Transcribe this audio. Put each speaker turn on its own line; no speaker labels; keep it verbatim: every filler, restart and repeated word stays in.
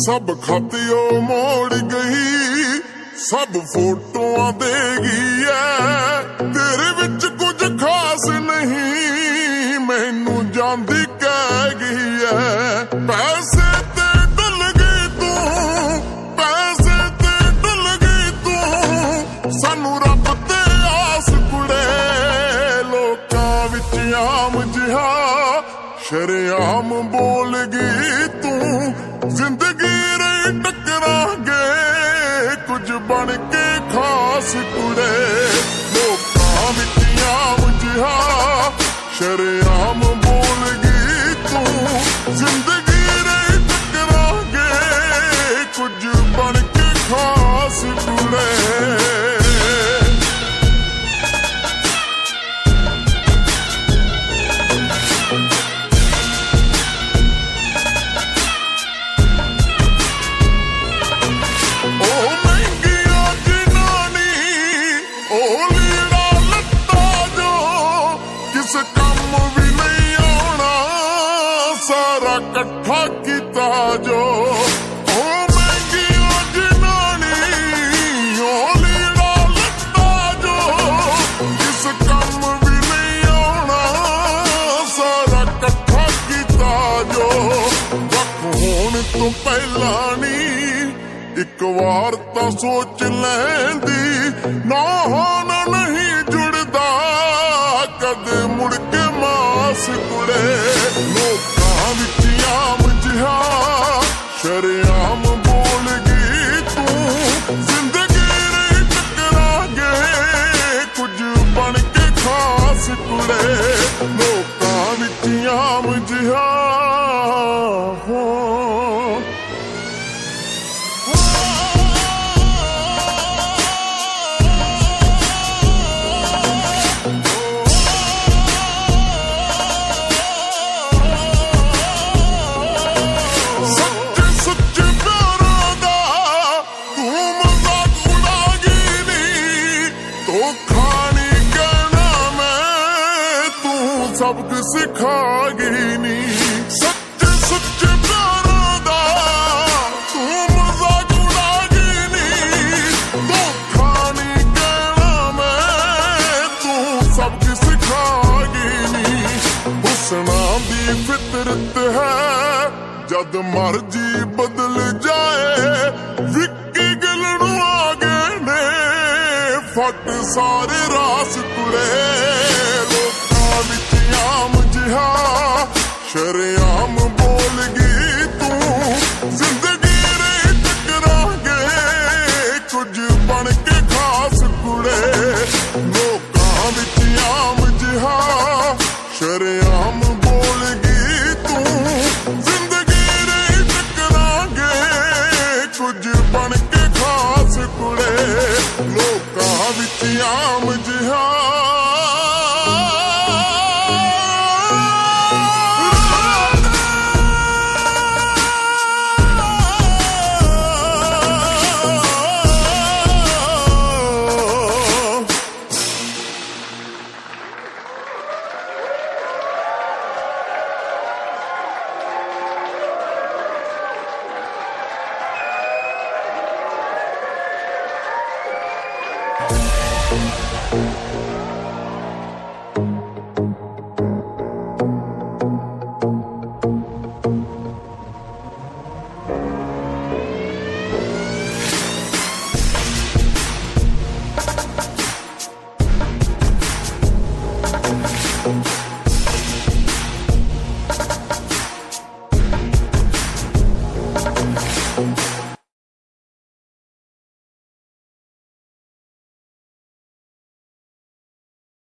सब खातियों मोड़ गई, सब फोटोआं दे गई है। तेरे विच कुछ खास नहीं, मैनू जांदी कह गई है। पैसे ते डुल गई तू, पैसे ते डुल गई तू, सानू रब ते आस कुड़े। लोकां विच आम जिहा शरेआम बोल गई तू, जिंदगी रही टकरांगे कुछ बन के खास कुड़े। लोकां विच आम जिहा शरेआम बोल गई तू, जिंदगी रही टकरांगे कुछ बन के खास कुड़े। कट्ठा किता जो ओ महंगिया जनानी, ओ लीड़ा लत्ता जो किस कम भी नहीं आना, सारा कट्ठा किता जो। वक्त होने तो पहला नी एक बार तो सोच लैंदी, ना होना नहीं जुड़दा कदे मुड़ के मास कुड़े। लोकां विच आम जिहा शरेआम बोल गई तू, जिंदगी रही टकरांगे कुछ बन के खास कुड़े। लोकां विच आम जिहा हो सबक सिखा गई नी। सच्चे सच्चे प्यारों दा तू मजाक उड़ा गई नी, धोखा नहीं कहना मैं तू सबक सिखा गई नी। हुस्ना दी फितरत है जद मर्जी बदल जाए, विक्की गिलनू आ गए ने फट सारे रास कुड़े। लोकां विच आम जिहा शरेआम बोल गई तू, जिंदगी रही टकरांगे कुछ बन के खास कुड़े। लोकां विच आम जिहा शरेआम बोल गई तू, जिंदगी रही टकरांगे कुछ बन के खास कुड़े। लोकां विच आम जिहा
Boom.